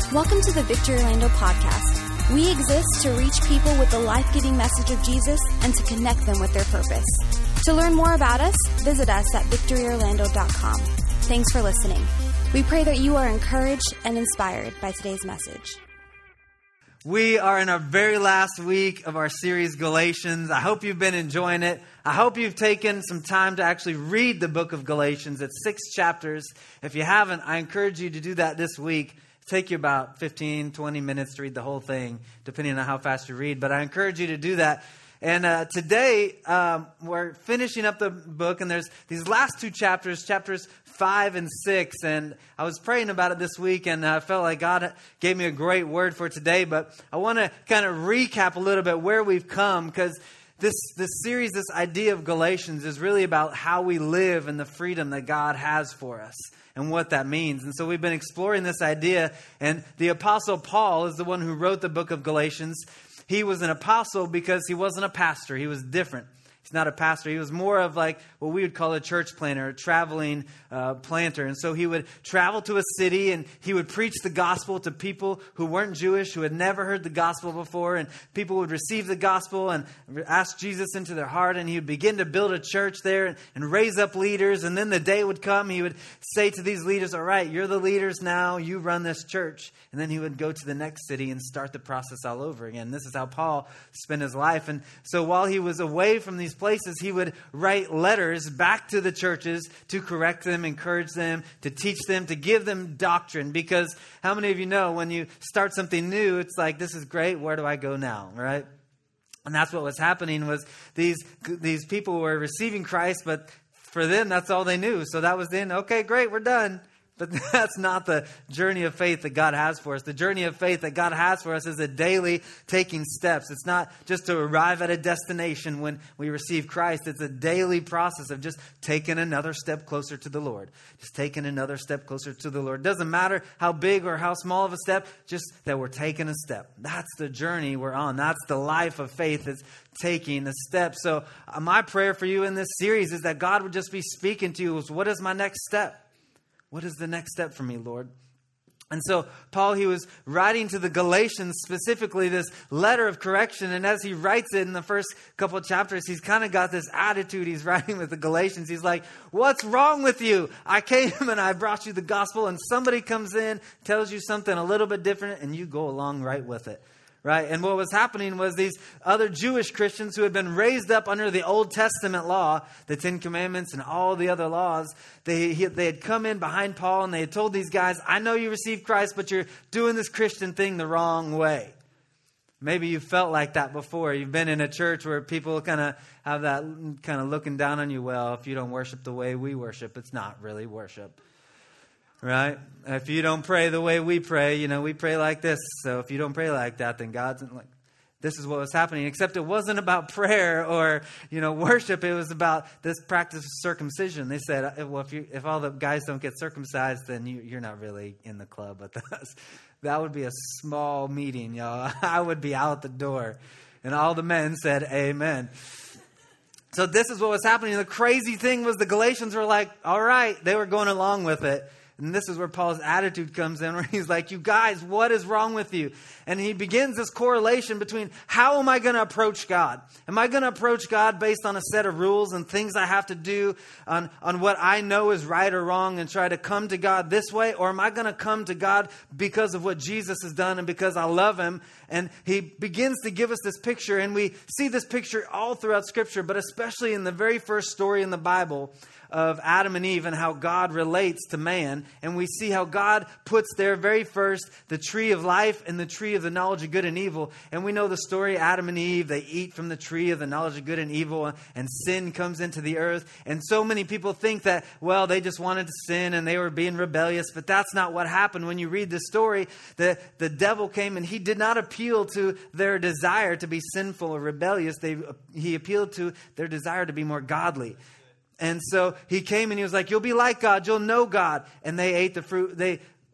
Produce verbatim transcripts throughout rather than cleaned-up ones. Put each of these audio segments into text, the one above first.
Welcome to the Victory Orlando podcast. We exist to reach people with the life-giving message of Jesus and to connect them with their purpose. To learn more about us, visit us at victory orlando dot com. Thanks for listening. We pray that you are encouraged and inspired by today's message. We are in our very last week of our series, Galatians. I hope you've been enjoying it. I hope you've taken some time to actually read the book of Galatians. It's six chapters. If you haven't, I encourage you to do that this week. Take you about fifteen, twenty minutes to read the whole thing, depending on how fast you read. But I encourage you to do that. And uh, today, um, we're finishing up the book, and there's these last two chapters, chapters five and six. And I was praying about it this week, and I felt like God gave me a great word for today. But I want to kind of recap a little bit where we've come, because this, this series, this idea of Galatians is really about how we live and the freedom that God has for us and what that means. And so we've been exploring this idea, and the Apostle Paul is the one who wrote the book of Galatians. He was an apostle because he wasn't a pastor. He was different. He's not a pastor. He was more of like what we would call a church planter, a traveling uh, planter. And so he would travel to a city and he would preach the gospel to people who weren't Jewish, who had never heard the gospel before. And people would receive the gospel and ask Jesus into their heart. And he would begin to build a church there and, and raise up leaders. And then the day would come, he would say to these leaders, all right, you're the leaders now. You run this church. And then he would go to the next city and start the process all over again. This is how Paul spent his life. And so while he was away from these places, he would write letters back to the churches to correct them, encourage them, to teach them, to give them doctrine. Because how many of you know when you start something new, it's like, this is great, where do I go now, right? And that's what was happening was these, these people were receiving Christ, but for them, that's all they knew. So that was then, okay, great, we're done. But that's not the journey of faith that God has for us. The journey of faith that God has for us is a daily taking steps. It's not just to arrive at a destination when we receive Christ. It's a daily process of just taking another step closer to the Lord. Just taking another step closer to the Lord. It doesn't matter how big or how small of a step, just that we're taking a step. That's the journey we're on. That's the life of faith, is taking a step. So uh, my prayer for you in this series is that God would just be speaking to you. Is, what is my next step? What is the next step for me, Lord? And so Paul, he was writing to the Galatians, specifically this letter of correction. And as he writes it in the first couple of chapters, he's kind of got this attitude. He's writing with the Galatians. He's like, what's wrong with you? I came and I brought you the gospel, and somebody comes in, tells you something a little bit different, and you go along right with it. Right. And what was happening was these other Jewish Christians who had been raised up under the Old Testament law, the Ten Commandments and all the other laws, they, they had come in behind Paul and they had told these guys, I know you received Christ, but you're doing this Christian thing the wrong way. Maybe you felt like that before. You've been in a church where people kind of have that kind of looking down on you. Well, if you don't worship the way we worship, it's not really worship. Right? If you don't pray the way we pray, you know, we pray like this. So if you don't pray like that, then God's like, this is what was happening. Except it wasn't about prayer or, you know, worship. It was about this practice of circumcision. They said, well, if you, if all the guys don't get circumcised, then you, you're not really in the club with us. That would be a small meeting, y'all. I would be out the door. And all the men said, amen. So this is what was happening. The crazy thing was the Galatians were like, all right, they were going along with it. And this is where Paul's attitude comes in, where he's like, you guys, what is wrong with you? And he begins this correlation between how am I going to approach God? Am I going to approach God based on a set of rules and things I have to do on, on what I know is right or wrong and try to come to God this way? Or am I going to come to God because of what Jesus has done and because I love him? And he begins to give us this picture, and we see this picture all throughout Scripture, but especially in the very first story in the Bible of Adam and Eve and how God relates to man. And we see how God puts there very first the tree of life and the tree of the knowledge of good and evil. And we know the story, Adam and Eve, they eat from the tree of the knowledge of good and evil, and sin comes into the earth. And so many people think that, well, they just wanted to sin and they were being rebellious. But that's not what happened. When you read the story, the, the devil came and he did not appeal to their desire to be sinful or rebellious. They, he appealed to their desire to be more godly. And so he came and he was like, you'll be like God, you'll know God. And they ate the fruit. They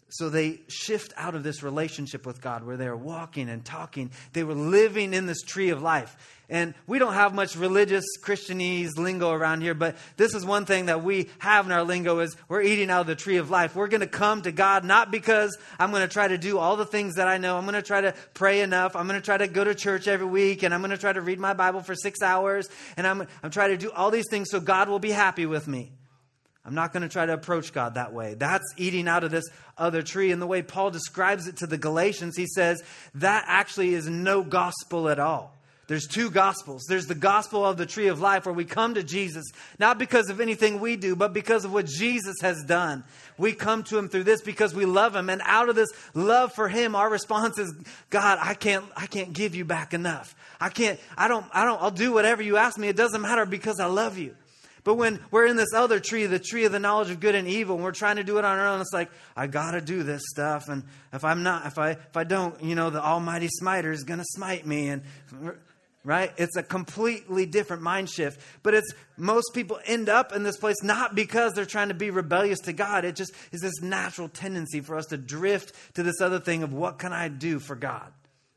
So they shift out of this relationship with God where they are walking and talking. They were living in this tree of life. And we don't have much religious Christianese lingo around here, but this is one thing that we have in our lingo is we're eating out of the tree of life. We're going to come to God not because I'm going to try to do all the things that I know. I'm going to try to pray enough. I'm going to try to go to church every week, and I'm going to try to read my Bible for six hours. And I'm, I'm trying to do all these things so God will be happy with me. I'm not going to try to approach God that way. That's eating out of this other tree. And the way Paul describes it to the Galatians, he says that actually is no gospel at all. There's two gospels. There's the gospel of the tree of life where we come to Jesus, not because of anything we do, but because of what Jesus has done. We come to him through this because we love him. And out of this love for him, our response is, God, I can't, I can't give you back enough. I can't, I don't, I don't, I'll do whatever you ask me. It doesn't matter because I love you. But when we're in this other tree, the tree of the knowledge of good and evil, and we're trying to do it on our own, it's like, I got to do this stuff. And if I'm not, if I, if I don't, you know, the almighty smiter is going to smite me. And right? It's a completely different mind shift. But it's most people end up in this place not because they're trying to be rebellious to God. It just is this natural tendency for us to drift to this other thing of what can I do for God?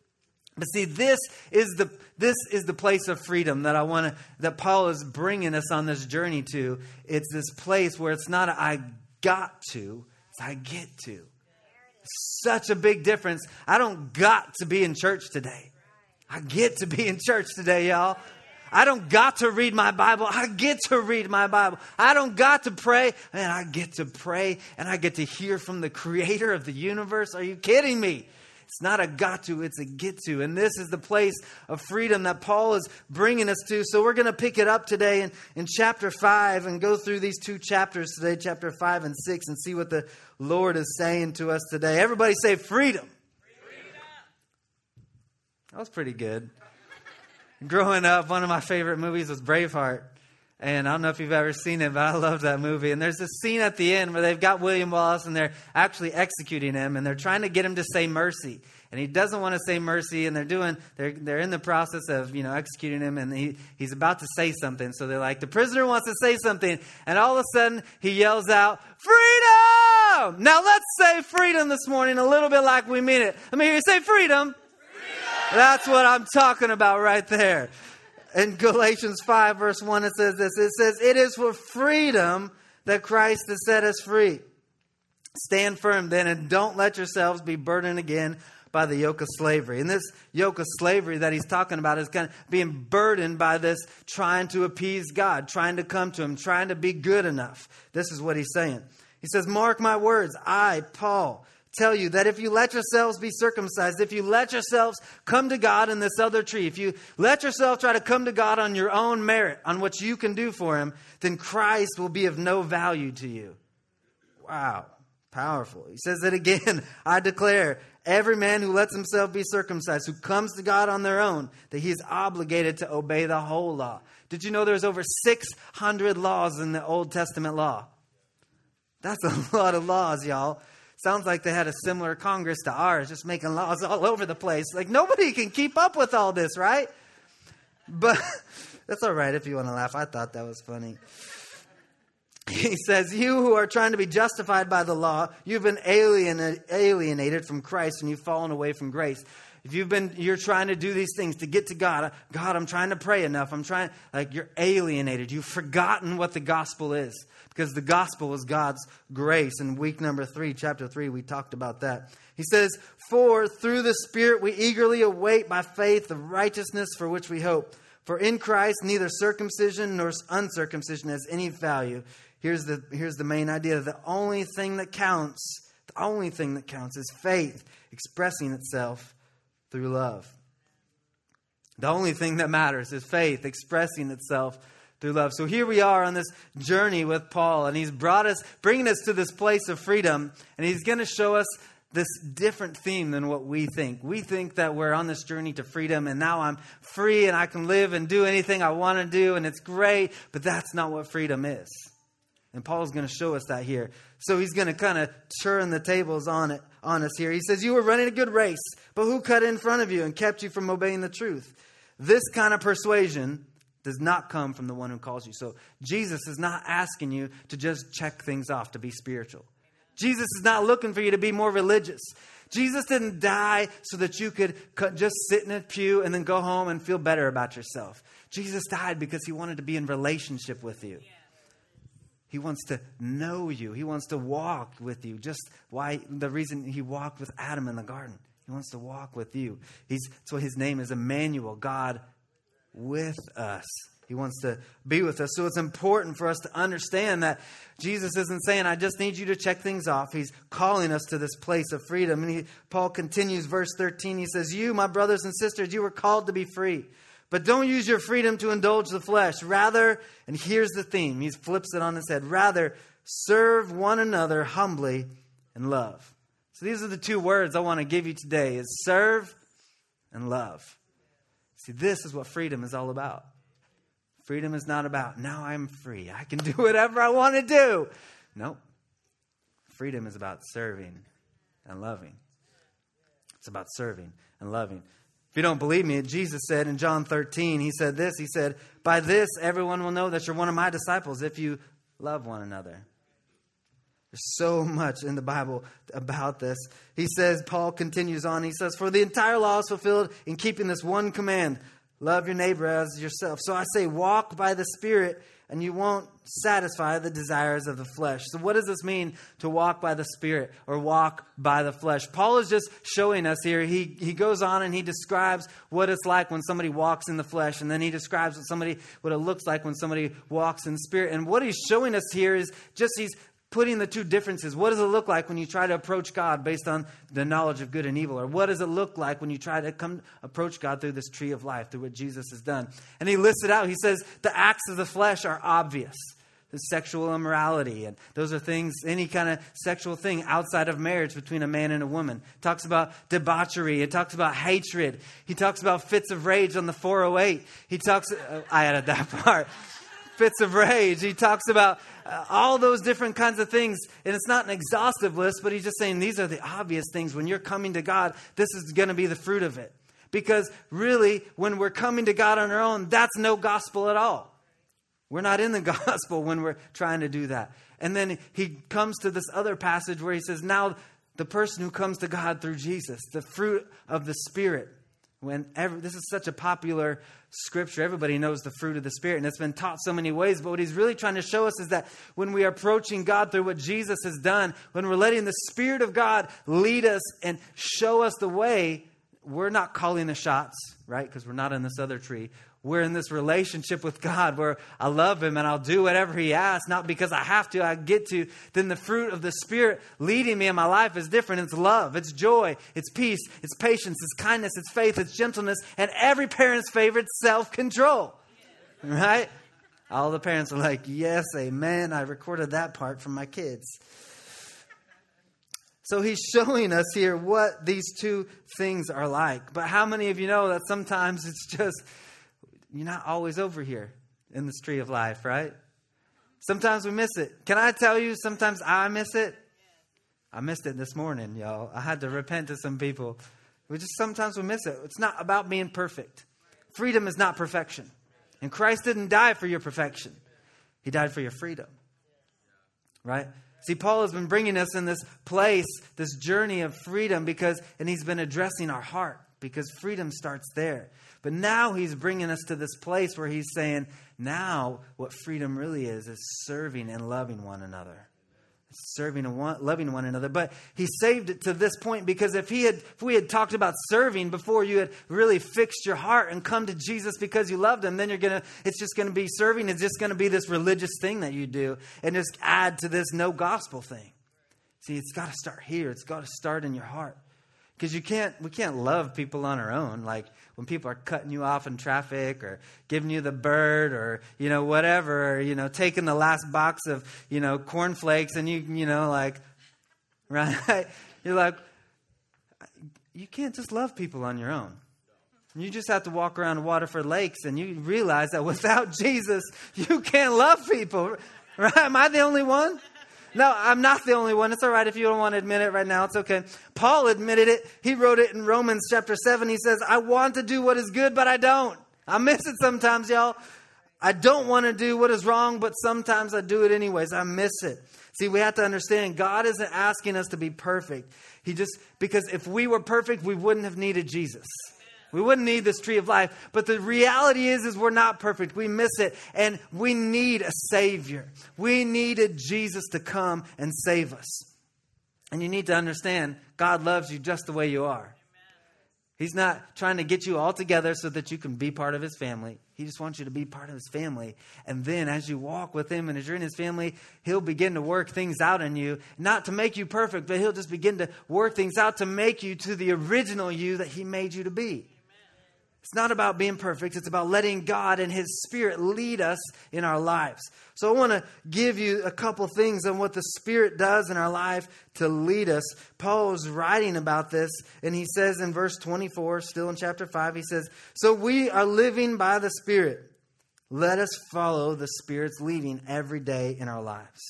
But see, this is the this is the place of freedom that I want to that Paul is bringing us on this journey to. It's this place where it's not a, I got to, it's I get to. Such a big difference. I don't got to be in church today. I get to be in church today, y'all. I don't got to read my Bible. I get to read my Bible. I don't got to pray. Man, I get to pray and I get to hear from the creator of the universe. Are you kidding me? It's not a got to, it's a get to. And this is the place of freedom that Paul is bringing us to. So we're going to pick it up today in, in chapter five and go through these two chapters today, chapter five and six, and see what the Lord is saying to us today. Everybody say freedom. Freedom. That was pretty good. Growing up, one of my favorite movies was Braveheart. And I don't know if you've ever seen it, but I love that movie. And there's this scene at the end where they've got William Wallace and they're actually executing him. And they're trying to get him to say mercy. And he doesn't want to say mercy. And they're doing, they're they're in the process of, you know, executing him. And he, he's about to say something. So they're like, the prisoner wants to say something. And all of a sudden he yells out, freedom! Now let's say freedom this morning a little bit like we mean it. Let me hear you say freedom. Freedom! That's what I'm talking about right there. In Galatians five, verse one, it says this. It says, it is for freedom that Christ has set us free. Stand firm then and don't let yourselves be burdened again by the yoke of slavery. And this yoke of slavery that he's talking about is kind of being burdened by this trying to appease God, trying to come to him, trying to be good enough. This is what he's saying. He says, mark my words, I, Paul, tell you that if you let yourselves be circumcised, if you let yourselves come to God in this other tree, if you let yourself try to come to God on your own merit, on what you can do for him, then Christ will be of no value to you. Wow, powerful. He says it again, I declare, every man who lets himself be circumcised, who comes to God on their own, that he is obligated to obey the whole law. Did you know there's over six hundred laws in the Old Testament law? That's a lot of laws, y'all. Sounds like they had a similar Congress to ours, just making laws all over the place. Like nobody can keep up with all this, right? But that's all right if you want to laugh. I thought that was funny. He says, you who are trying to be justified by the law, you've been alien, alienated from Christ and you've fallen away from grace. If you've been, you're trying to do these things to get to God. God, I'm trying to pray enough. I'm trying, like you're alienated. You've forgotten what the gospel is. Because the gospel is God's grace. In week number three, chapter three, we talked about that. He says, for through the Spirit we eagerly await by faith the righteousness for which we hope. For in Christ neither circumcision nor uncircumcision has any value. Here's the, here's the main idea. The only thing that counts, the only thing that counts is faith expressing itself through love. The only thing that matters is faith expressing itself through love. So here we are on this journey with Paul, and he's brought us, bringing us to this place of freedom, and he's going to show us this different theme than what we think. We think that we're on this journey to freedom, and now I'm free, and I can live and do anything I want to do, and it's great, but that's not what freedom is. And Paul's going to show us that here. So he's going to kind of turn the tables on it on us here. He says, you were running a good race, but who cut in front of you and kept you from obeying the truth? This kind of persuasion does not come from the one who calls you. So Jesus is not asking you to just check things off to be spiritual. Jesus is not looking for you to be more religious. Jesus didn't die so that you could just sit in a pew and then go home and feel better about yourself. Jesus died because he wanted to be in relationship with you. He wants to know you. He wants to walk with you. Just why the reason he walked with Adam in the garden. He wants to walk with you. He's, that's why his name is Emmanuel, God with us. He wants to be with us. So it's important for us to understand that Jesus isn't saying, I just need you to check things off. He's calling us to this place of freedom. And he, Paul continues, verse thirteen. He says, you, my brothers and sisters, you were called to be free. But don't use your freedom to indulge the flesh. Rather, and here's the theme. He flips it on his head. Rather, serve one another humbly in love. So these are the two words I want to give you today, is serve and love. See, this is what freedom is all about. Freedom is not about, now I'm free. I can do whatever I want to do. Nope. Freedom is about serving and loving. It's about serving and loving. If you don't believe me, Jesus said in John thirteen, he said this. He said, by this, everyone will know that you're one of my disciples if you love one another. There's so much in the Bible about this. He says, Paul continues on. He says, for the entire law is fulfilled in keeping this one command. Love your neighbor as yourself. So I say, walk by the Spirit, and you won't satisfy the desires of the flesh. So what does this mean to walk by the Spirit or walk by the flesh? Paul is just showing us here. He, he goes on and he describes what it's like when somebody walks in the flesh. And then he describes what somebody what it looks like when somebody walks in spirit. And what he's showing us here is just he's putting the two differences. What does it look like when you try to approach God based on the knowledge of good and evil? Or what does it look like when you try to come approach God through this tree of life, through what Jesus has done? And he lists it out. He says the acts of the flesh are obvious. The sexual immorality. And those are things, any kind of sexual thing outside of marriage between a man and a woman. It talks about debauchery. It talks about hatred. He talks about fits of rage on the four oh eight. He talks, uh, I added that part. Fits of rage. He talks about uh, all those different kinds of things. And it's not an exhaustive list, but he's just saying these are the obvious things. When you're coming to God, this is going to be the fruit of it. Because really, when we're coming to God on our own, that's no gospel at all. We're not in the gospel when we're trying to do that. And then he comes to this other passage where he says, now the person who comes to God through Jesus, the fruit of the Spirit. When every, this is such a popular scripture. Everybody knows the fruit of the Spirit, and it's been taught so many ways. But what he's really trying to show us is that when we are approaching God through what Jesus has done, when we're letting the Spirit of God lead us and show us the way, we're not calling the shots, right? Because we're not in this other tree. We're in this relationship with God where I love Him and I'll do whatever He asks, not because I have to, I get to. Then the fruit of the Spirit leading me in my life is different. It's love, it's joy, it's peace, it's patience, it's kindness, it's faith, it's gentleness, and every parent's favorite, self-control. Right? All the parents are like, yes, amen. I recorded that part from my kids. So he's showing us here what these two things are like. But how many of you know that sometimes it's just, you're not always over here in this tree of life, right? Sometimes we miss it. Can I tell you, sometimes I miss it? I missed it this morning, y'all. I had to repent to some people. We just sometimes we miss it. It's not about being perfect. Freedom is not perfection. And Christ didn't die for your perfection. He died for your freedom. Right? See, Paul has been bringing us in this place, this journey of freedom, because, and he's been addressing our heart, because freedom starts there. But now he's bringing us to this place where he's saying, now what freedom really is, is serving and loving one another. Serving and one, loving one another. But he saved it to this point because if he had, if we had talked about serving before you had really fixed your heart and come to Jesus because you loved Him, then you're gonna, it's just going to be serving. It's just going to be this religious thing that you do and just add to this no gospel thing. See, it's got to start here. It's got to start in your heart. Because you can't, we can't love people on our own. Like when people are cutting you off in traffic or giving you the bird or, you know, whatever, or, you know, taking the last box of, you know, cornflakes and you, you know, like, right? You're like, you can't just love people on your own. You just have to walk around Waterford Lakes and you realize that without Jesus, you can't love people. Right? Am I the only one? No, I'm not the only one. It's all right if you don't want to admit it right now. It's okay. Paul admitted it. He wrote it in Romans chapter seven. He says, I want to do what is good, but I don't. I miss it sometimes, y'all. I don't want to do what is wrong, but sometimes I do it anyways. I miss it. See, we have to understand God isn't asking us to be perfect. He just, because if we were perfect, we wouldn't have needed Jesus. We wouldn't need this tree of life. But the reality is, is we're not perfect. We miss it. And we need a Savior. We needed Jesus to come and save us. And you need to understand, God loves you just the way you are. He's not trying to get you all together so that you can be part of His family. He just wants you to be part of His family. And then as you walk with Him and as you're in His family, He'll begin to work things out in you. Not to make you perfect, but He'll just begin to work things out to make you to the original you that He made you to be. It's not about being perfect. It's about letting God and His Spirit lead us in our lives. So I want to give you a couple things on what the Spirit does in our life to lead us. Paul is writing about this, and he says in verse twenty-four, still in chapter five, he says, "So we are living by the Spirit. Let us follow the Spirit's leading every day in our lives."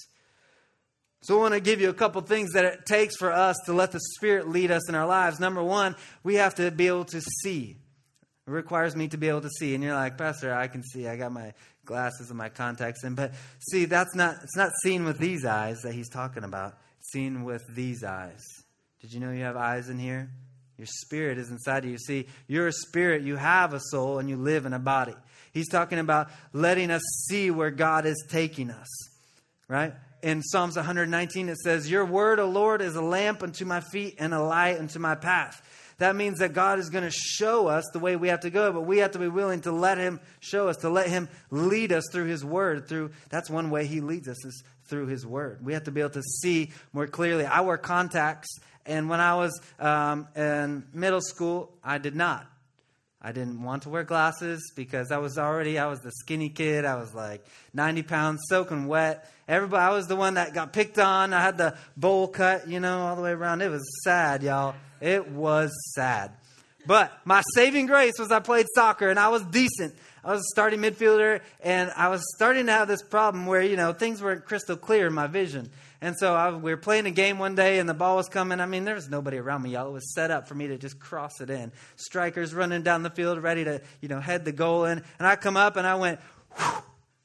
So I want to give you a couple things that it takes for us to let the Spirit lead us in our lives. Number one, we have to be able to see. It requires me to be able to see. And you're like, "Pastor, I can see. I got my glasses and my contacts in." But see, that's not, it's not seeing with these eyes that he's talking about. It's seeing with these eyes. Did you know you have eyes in here? Your spirit is inside of you. See, you're a spirit. You have a soul and you live in a body. He's talking about letting us see where God is taking us. Right? In Psalms one nineteen, it says, "Your word, O Lord, is a lamp unto my feet and a light unto my path." That means that God is going to show us the way we have to go, but we have to be willing to let Him show us, to let Him lead us through His Word. Through that's one way He leads us, is through His Word. We have to be able to see more clearly. I wear contacts, and when I was um, in middle school, I did not. I didn't want to wear glasses because I was already, I was the skinny kid. I was like ninety pounds, soaking wet. Everybody, I was the one that got picked on. I had the bowl cut, you know, all the way around. It was sad, y'all. It was sad. But my saving grace was I played soccer and I was decent. I was a starting midfielder and I was starting to have this problem where, you know, things weren't crystal clear in my vision. And so I, we were playing a game one day and the ball was coming. I mean, there was nobody around me, y'all. It was set up for me to just cross it in. Strikers running down the field ready to, you know, head the goal in. And I come up and I went, whew.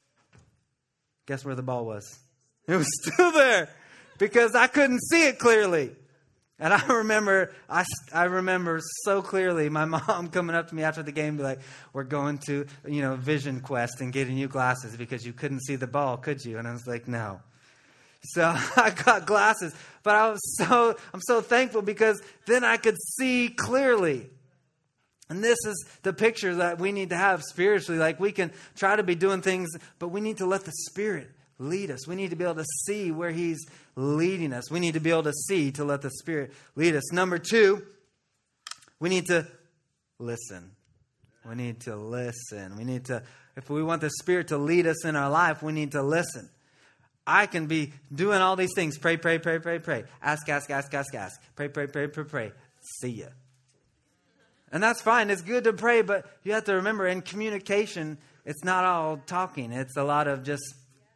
Guess where the ball was? It was still there because I couldn't see it clearly. And I remember, I, I remember so clearly my mom coming up to me after the game and be like, "We're going to, you know, Vision Quest and getting you glasses because you couldn't see the ball, could you?" And I was like, "No." So I got glasses, but I was so, I'm so thankful because then I could see clearly. And this is the picture that we need to have spiritually. Like, we can try to be doing things, but we need to let the Spirit lead us. We need to be able to see where He's leading us. We need to be able to see to let the Spirit lead us. Number two, we need to listen. We need to listen. We need to, if we want the Spirit to lead us in our life, we need to listen. I can be doing all these things. Pray, pray, pray, pray, pray. Ask, ask, ask, ask, ask. Pray, pray, pray, pray, pray. See ya. And that's fine. It's good to pray, but you have to remember in communication, it's not all talking. It's a lot of just...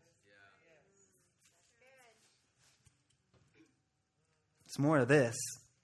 It's more of this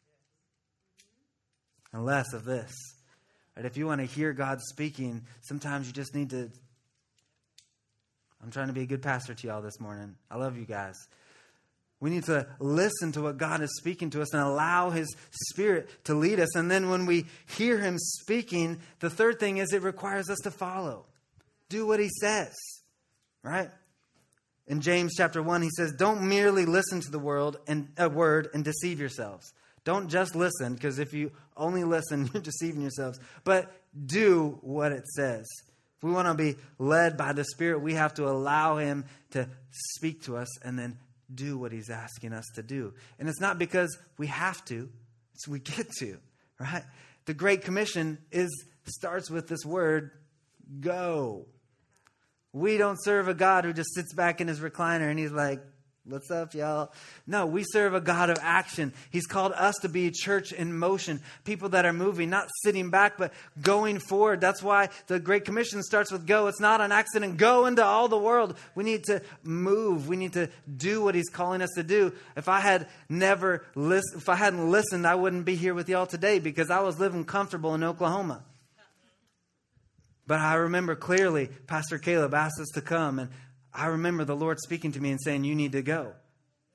and less of this. Right? If you want to hear God speaking, sometimes you just need to... I'm trying to be a good pastor to y'all this morning. I love you guys. We need to listen to what God is speaking to us and allow His Spirit to lead us. And then when we hear Him speaking, the third thing is it requires us to follow. Do what He says. Right? In James chapter one, he says, "Don't merely listen to the world and a word and deceive yourselves." Don't just listen, because if you only listen, you're deceiving yourselves. But do what it says. If we want to be led by the Spirit, we have to allow Him to speak to us and then do what He's asking us to do. And it's not because we have to, it's we get to, right? The Great Commission is starts with this word, go. We don't serve a God who just sits back in His recliner and He's like, "What's up, y'all?" No, we serve a God of action. He's called us to be a church in motion. People that are moving, not sitting back, but going forward. That's why the Great Commission starts with go. It's not an accident. Go into all the world. We need to move. We need to do what He's calling us to do. If I had never listened, if I hadn't listened, I wouldn't be here with y'all today because I was living comfortable in Oklahoma. But I remember clearly Pastor Caleb asked us to come, and I remember the Lord speaking to me and saying, "You need to go."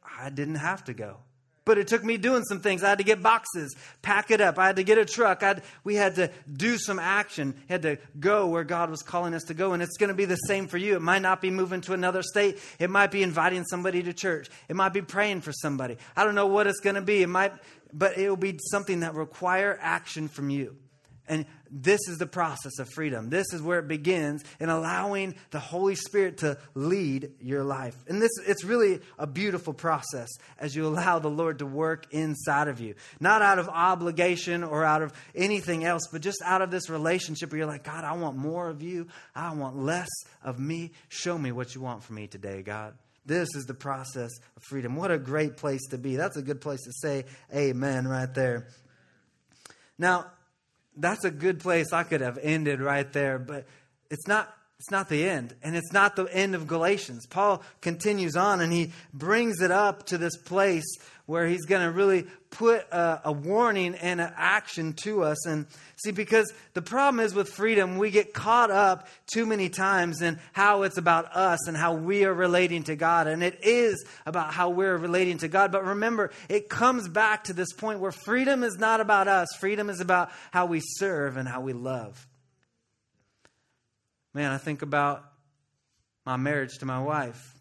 I didn't have to go. But it took me doing some things. I had to get boxes, pack it up. I had to get a truck. I'd, we had to do some action. Had to go where God was calling us to go. And it's going to be the same for you. It might not be moving to another state. It might be inviting somebody to church. It might be praying for somebody. I don't know what it's going to be. It might, but it will be something that require action from you. And this is the process of freedom. This is where it begins in allowing the Holy Spirit to lead your life. And this, it's really a beautiful process as you allow the Lord to work inside of you. Not out of obligation or out of anything else, but just out of this relationship where you're like, God, I want more of you. I want less of me. Show me what you want from me today, God. This is the process of freedom. What a great place to be. That's a good place to say amen right there. Now, that's a good place. I could have ended right there, but it's not, it's not the end. And it's not the end of Galatians. Paul continues on and he brings it up to this place where he's going to really put a, a warning and an action to us. And see, because the problem is with freedom, we get caught up too many times in how it's about us and how we are relating to God. And it is about how we're relating to God. But remember, it comes back to this point where freedom is not about us. Freedom is about how we serve and how we love. Man, I think about my marriage to my wife.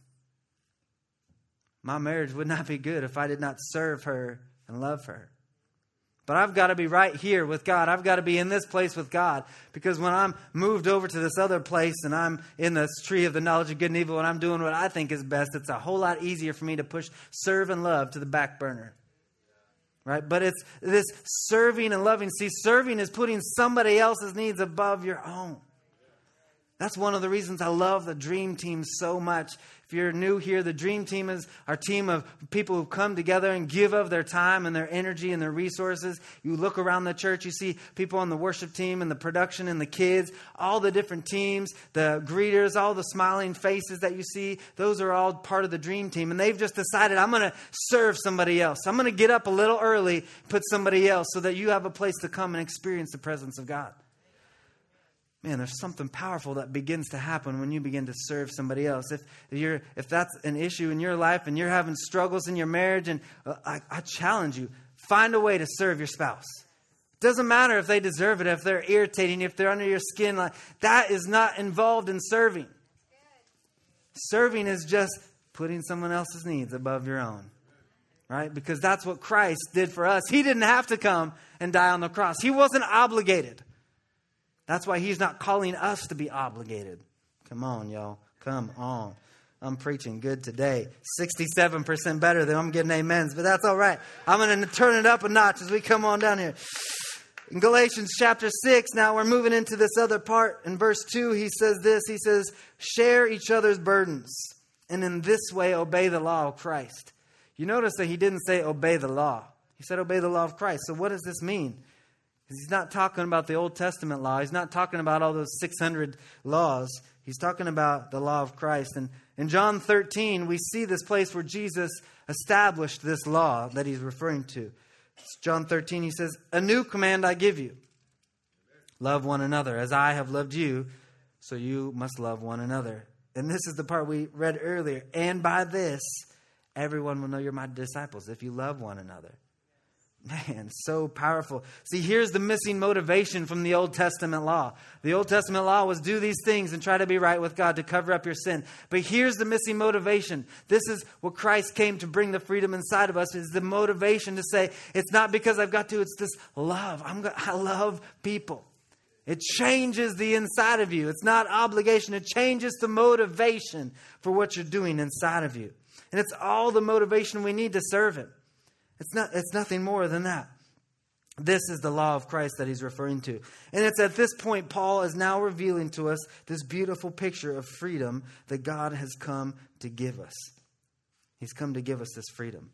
My marriage would not be good if I did not serve her and love her. But I've got to be right here with God. I've got to be in this place with God. Because when I'm moved over to this other place and I'm in this tree of the knowledge of good and evil and I'm doing what I think is best, it's a whole lot easier for me to push serve and love to the back burner. Right? But it's this serving and loving. See, serving is putting somebody else's needs above your own. That's one of the reasons I love the Dream Team so much. If you're new here, the Dream Team is our team of people who come together and give of their time and their energy and their resources. You look around the church, you see people on the worship team and the production and the kids, all the different teams, the greeters, all the smiling faces that you see. Those are all part of the Dream Team. And they've just decided, I'm going to serve somebody else. I'm going to get up a little early, put somebody else so that you have a place to come and experience the presence of God. Man, there's something powerful that begins to happen when you begin to serve somebody else. If you're, if that's an issue in your life and you're having struggles in your marriage, and uh, I, I challenge you, find a way to serve your spouse. It doesn't matter if they deserve it, if they're irritating, if they're under your skin. Like, that is not involved in serving. Serving is just putting someone else's needs above your own. Right? Because that's what Christ did for us. He didn't have to come and die on the cross. He wasn't obligated. That's why he's not calling us to be obligated. Come on, y'all. Come on. I'm preaching good today. sixty-seven percent better than I'm getting amens, but that's all right. I'm going to turn it up a notch as we come on down here. In Galatians chapter six, now we're moving into this other part. In verse two, he says this. He says, share each other's burdens, and in this way obey the law of Christ. You notice that he didn't say obey the law. He said obey the law of Christ. So what does this mean? He's not talking about the Old Testament law. He's not talking about all those six hundred laws. He's talking about the law of Christ. And in John thirteen, we see this place where Jesus established this law that he's referring to. It's John thirteen, he says, a new command I give you. Love one another. As I have loved you, so you must love one another. And this is the part we read earlier. And by this, everyone will know you're my disciples if you love one another. Man, so powerful. See, here's the missing motivation from the Old Testament law. The Old Testament law was do these things and try to be right with God to cover up your sin. But here's the missing motivation. This is what Christ came to bring the freedom inside of us, is the motivation to say, it's not because I've got to, it's this love. I'm go- I love people. It changes the inside of you. It's not obligation. It changes the motivation for what you're doing inside of you. And it's all the motivation we need to serve Him. It's not. It's nothing more than that. This is the law of Christ that he's referring to. And it's at this point Paul is now revealing to us this beautiful picture of freedom that God has come to give us. He's come to give us this freedom.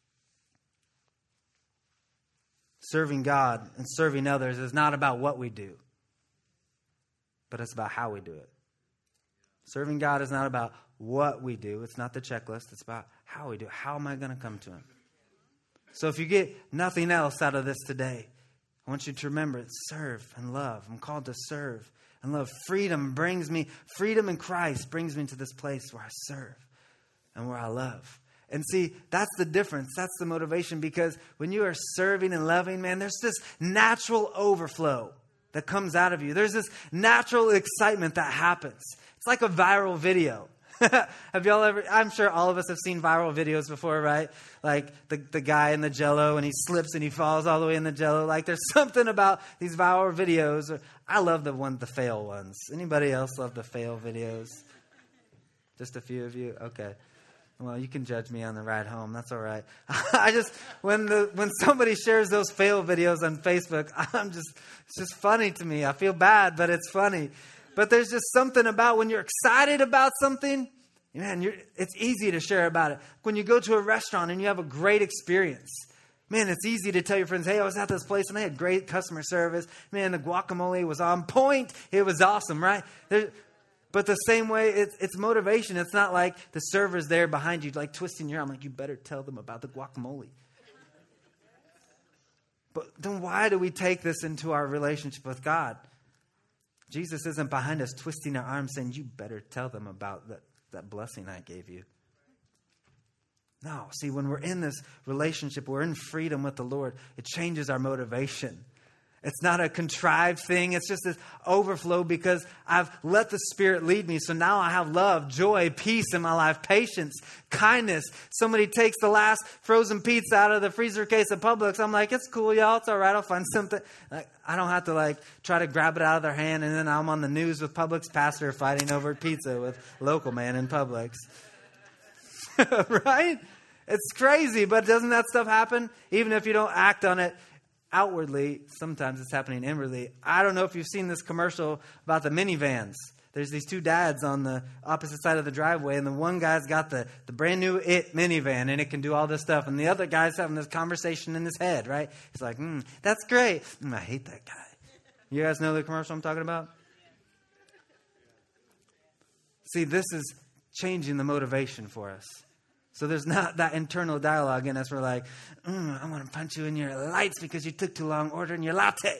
Serving God and serving others is not about what we do, but it's about how we do it. Serving God is not about what we do. It's not the checklist. It's about how we do it. How am I going to come to Him? So if you get nothing else out of this today, I want you to remember, serve and love. I'm called to serve and love. Freedom brings me, freedom in Christ brings me to this place where I serve and where I love. And see, that's the difference. That's the motivation, because when you are serving and loving, man, there's this natural overflow that comes out of you. There's this natural excitement that happens. It's like a viral video. Have y'all ever, I'm sure all of us have seen viral videos before, right? Like the, the guy in the Jell-O and he slips and he falls all the way in the Jell-O. Like there's something about these viral videos. I love the one, the fail ones. Anybody else love the fail videos? Just a few of you? Okay. Well, you can judge me on the ride home. That's all right. I just, when the when somebody shares those fail videos on Facebook, I'm just, it's just funny to me. I feel bad, but it's funny. But there's just something about when you're excited about something, man, you're, it's easy to share about it. When you go to a restaurant and you have a great experience, man, it's easy to tell your friends, hey, I was at this place and they had great customer service. Man, the guacamole was on point. It was awesome, right? There, But the same way, it's, it's motivation. It's not like the server's there behind you, like twisting your arm. Like, you better tell them about the guacamole. But then why do we take this into our relationship with God? Jesus isn't behind us twisting our arm saying, you better tell them about that, that blessing I gave you. No, see, when we're in this relationship, we're in freedom with the Lord. It changes our motivation. It's not a contrived thing. It's just this overflow because I've let the Spirit lead me. So now I have love, joy, peace in my life, patience, kindness. Somebody takes the last frozen pizza out of the freezer case at Publix. I'm like, it's cool, y'all. It's all right. I'll find something. Like, I don't have to like try to grab it out of their hand. And then I'm on the news with Publix pastor fighting over pizza with local man in Publix. Right? It's crazy, but doesn't that stuff happen? Even if you don't act on it outwardly, sometimes it's happening inwardly. I don't know if you've seen this commercial about the minivans. There's these two dads on the opposite side of the driveway, and the one guy's got the, the brand new It minivan, and it can do all this stuff. And the other guy's having this conversation in his head, right? He's like, mm, that's great. Mm, I hate that guy. You guys know the commercial I'm talking about? See, this is changing the motivation for us. So there's not that internal dialogue in us. We're like, mm, I want to punch you in your lights because you took too long ordering your latte.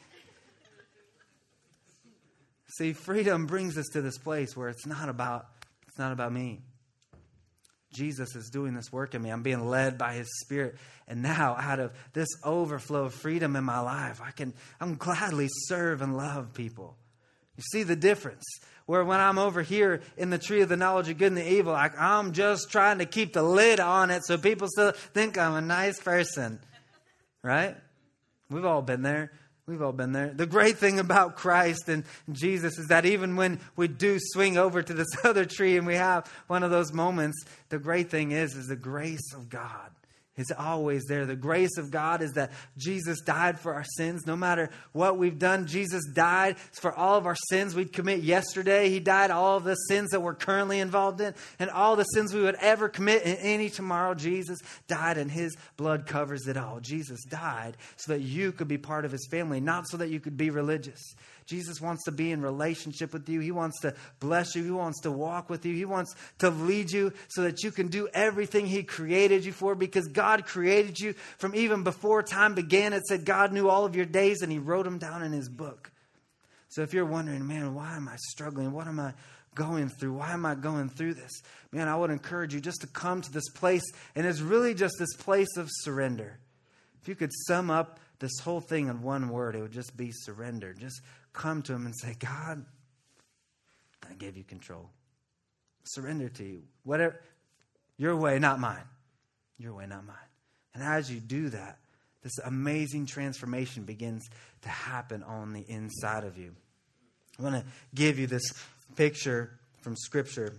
See, freedom brings us to this place where it's not about, it's not about me. Jesus is doing this work in me. I'm being led by His Spirit. And now out of this overflow of freedom in my life, I can, I'm gladly serve and love people. You see the difference? Where when I'm over here in the tree of the knowledge of good and the evil, I, I'm just trying to keep the lid on it so people still think I'm a nice person. Right? We've all been there. We've all been there. The great thing about Christ and Jesus is that even when we do swing over to this other tree and we have one of those moments, the great thing is, is the grace of God is always there. The grace of God is that Jesus died for our sins. No matter what we've done, Jesus died for all of our sins we'd commit yesterday. He died all of the sins that we're currently involved in and all the sins we would ever commit in any tomorrow. Jesus died and His blood covers it all. Jesus died so that you could be part of His family, not so that you could be religious. Jesus wants to be in relationship with you. He wants to bless you. He wants to walk with you. He wants to lead you so that you can do everything He created you for, because God created you from even before time began. It said God knew all of your days and He wrote them down in His book. So if you're wondering, man, why am I struggling? What am I going through? Why am I going through this? Man, I would encourage you just to come to this place. And it's really just this place of surrender. If you could sum up this whole thing in one word, it would just be surrender. Just come to Him and say, God, I gave you control. Surrender to you. Whatever, your way, not mine. Your way, not mine. And as you do that, this amazing transformation begins to happen on the inside of you. I want to give you this picture from Scripture.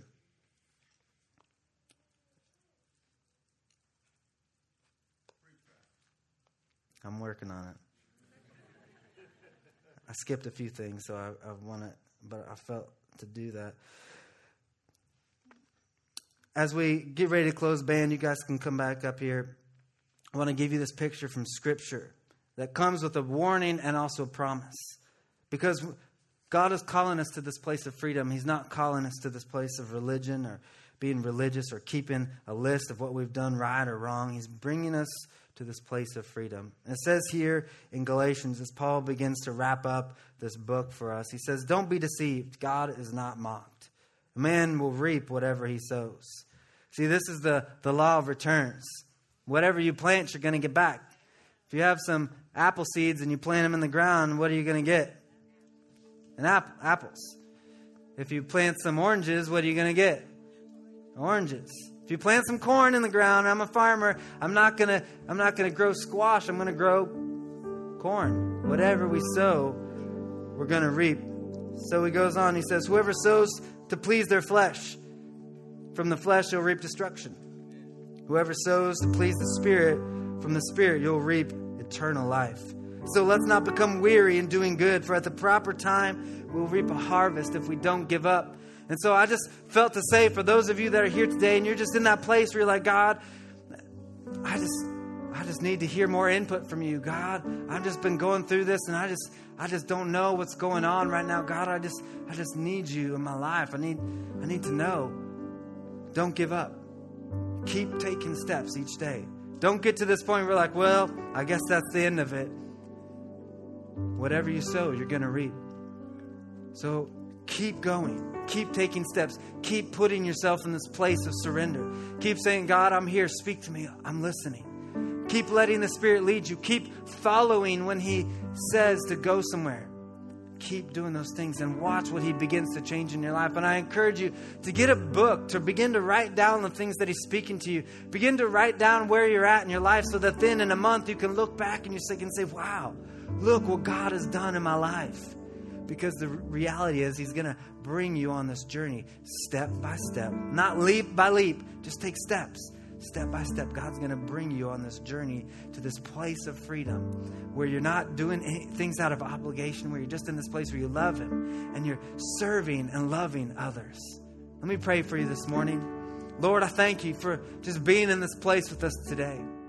I'm working on it. I skipped a few things, so I, I want to, but I felt to do that. As we get ready to close, band, you guys can come back up here. I want to give you this picture from Scripture that comes with a warning and also a promise. Because God is calling us to this place of freedom. He's not calling us to this place of religion or being religious or keeping a list of what we've done right or wrong. He's bringing us to this place of freedom. And it says here in Galatians, as Paul begins to wrap up this book for us, he says, don't be deceived. God is not mocked. A man will reap whatever he sows. See, this is the, the law of returns. Whatever you plant, you're going to get back. If you have some apple seeds and you plant them in the ground, what are you going to get? An app- apples. If you plant some oranges, what are you going to get? Oranges. If you plant some corn in the ground, I'm a farmer, I'm not going to I'm not going to grow squash, I'm going to grow corn. Whatever we sow, we're going to reap. So he goes on, he says, whoever sows to please their flesh, from the flesh you'll reap destruction. Whoever sows to please the Spirit, from the Spirit you'll reap eternal life. So let's not become weary in doing good, for at the proper time we'll reap a harvest if we don't give up. And so I just felt to say, for those of you that are here today and you're just in that place where you're like, God, I just I just need to hear more input from you. God, I've just been going through this and I just I just don't know what's going on right now. God, I just I just need you in my life. I need I need to know. Don't give up. Keep taking steps each day. Don't get to this point where you're like, well, I guess that's the end of it. Whatever you sow, you're going to reap. So keep going. Keep taking steps. Keep putting yourself in this place of surrender. Keep saying, God, I'm here. Speak to me. I'm listening. Keep letting the Spirit lead you. Keep following when He says to go somewhere. Keep doing those things and watch what He begins to change in your life. And I encourage you to get a book, to begin to write down the things that He's speaking to you. Begin to write down where you're at in your life so that then in a month you can look back and you can say, wow, look what God has done in my life. Because the reality is He's going to bring you on this journey step by step. Not leap by leap. Just take steps. Step by step, God's going to bring you on this journey to this place of freedom where you're not doing any, things out of obligation, where you're just in this place where you love Him and you're serving and loving others. Let me pray for you this morning. Lord, I thank you for just being in this place with us today.